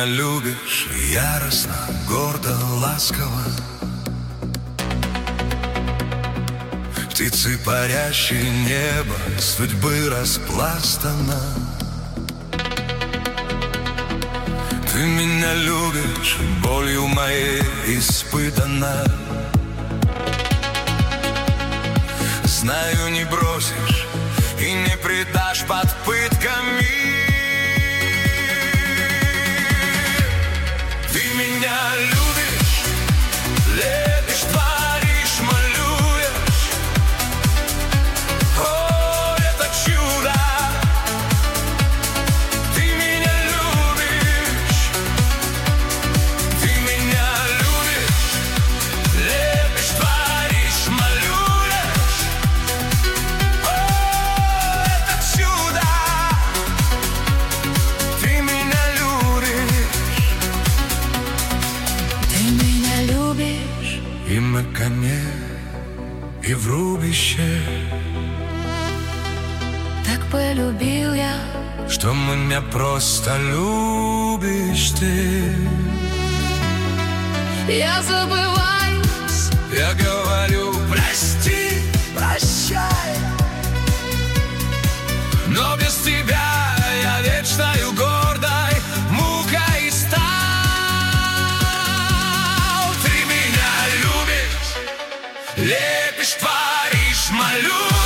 любишь яростно, гордо, ласково. Птицы, парящие небо, судьбы распластано. Ты меня любишь, болью моей испытана. Знаю, не бросишь и не предашь под пытками. Ты меня любишь, лепишь, творишь, малюешь. О, это чудо! Ты меня любишь, ты меня любишь, лепишь, творишь, малюешь. О, это чудо! Ты меня любишь. Ты меня любишь. И на коне, и в рубище. Так полюбил я, Что меня просто любишь ты. я забываюсь, Я говорю прости, прощай. но без тебя я вечною гордой мукой стал. Ты меня любишь, лепишь, творишь, малюешь.